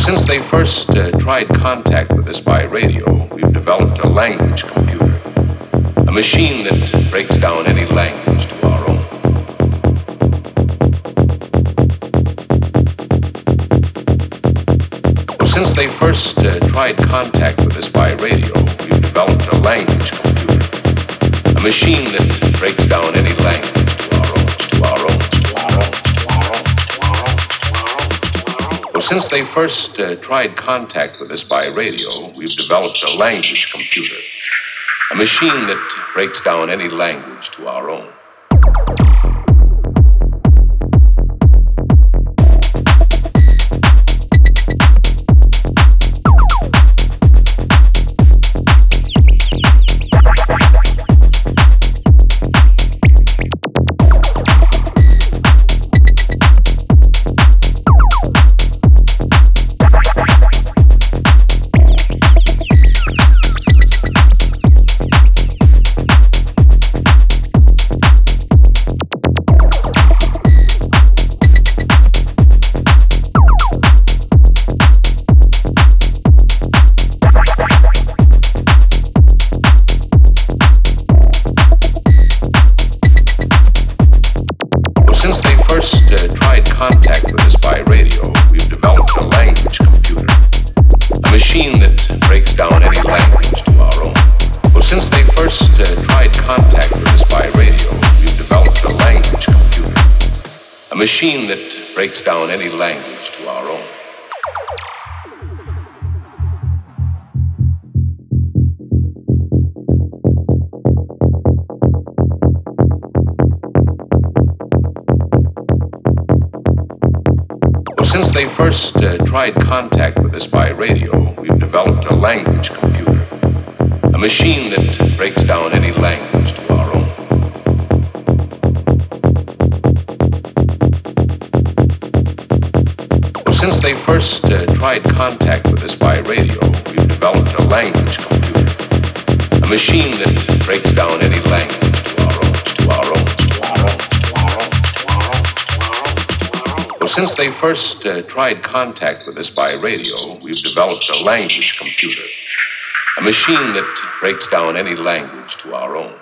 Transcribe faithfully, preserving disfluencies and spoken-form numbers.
Since they first uh, tried contact with us by radio, we've developed a language computer, a machine that breaks down any language to our own. Since they first uh, tried contact with us by radio, we've developed a language computer, a machine that breaks down any language to our own, to our own, to our own, to our own, to our own, to our own, to our own. Well, since they first uh, tried contact with us by radio, we've developed a language computer, a machine that breaks down any language to our own. Machine that breaks down any language to our own. Well, since they first uh, tried contact with us by radio, we've developed a language computer, a machine that breaks down any language to our own. Since they first uh, tried contact with us by radio, we've developed a language computer, a machine that breaks down any language to our own, to our own, to our own, to our own, to our own, to our own, to our own. Well, since they first uh, tried contact with us by radio, we've developed a language computer, a machine that breaks down any language to our own.